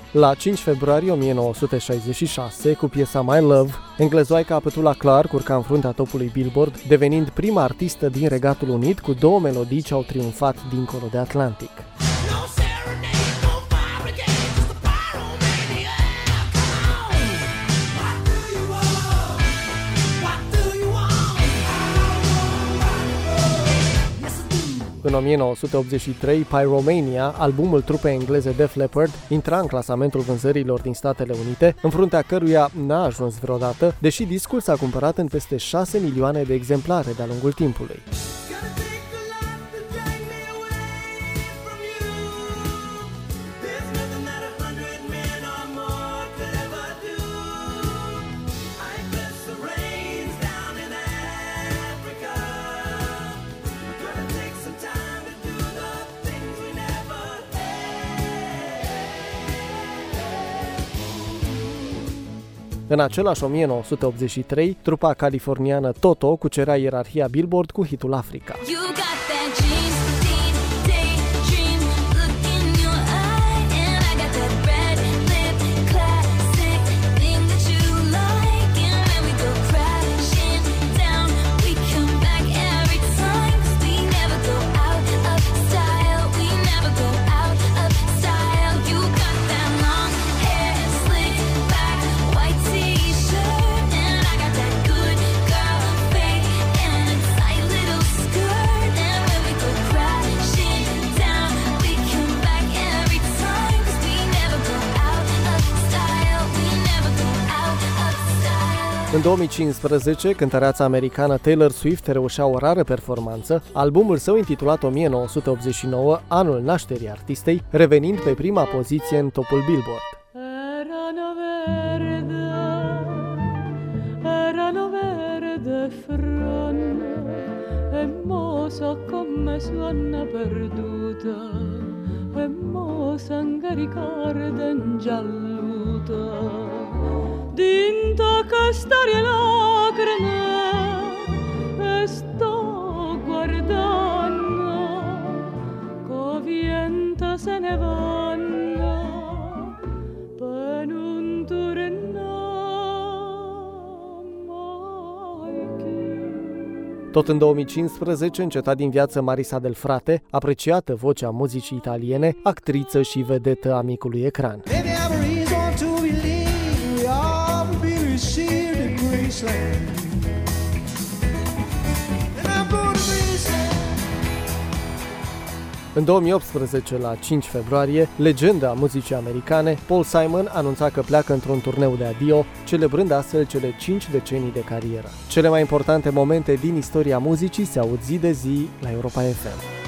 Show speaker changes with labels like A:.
A: La 5 februarie 1966, cu piesa My Love, englezoaica Petula Clark urca în fruntea topului Billboard, devenind prima artistă din Regatul Unit cu 2 melodii ce au triumfat dincolo de Atlantic. În 1983, Pyromania, albumul trupei engleze Def Leppard, intra în clasamentul vânzărilor din Statele Unite, în fruntea căruia n-a ajuns vreodată, deși discul s-a cumpărat în peste 6 milioane de exemplare de-a lungul timpului. În același 1983, trupa californiană Toto cucerea ierarhia Billboard cu hitul Africa. În 2015, cântăreața americană Taylor Swift reușea o rară performanță, albumul său intitulat 1989, anul nașterii artistei, revenind pe prima poziție în topul Billboard.
B: Erano verde fronna e mosa come suona perduta e mosa incaricare ingialluta dinta castarie lacrime e sto guardando co vienta se ne vanno per non Tot în 2015 înceta din viață Marisa Del Frate, apreciată voce a muzicii italiene, actriță și vedetă a micului ecran. În 2018, la 5 februarie, legenda muzicii americane, Paul Simon anunța că pleacă într-un turneu de adio, celebrând astfel cele 5 decenii de carieră. Cele mai importante momente din istoria muzicii se aud zi de zi la Europa FM.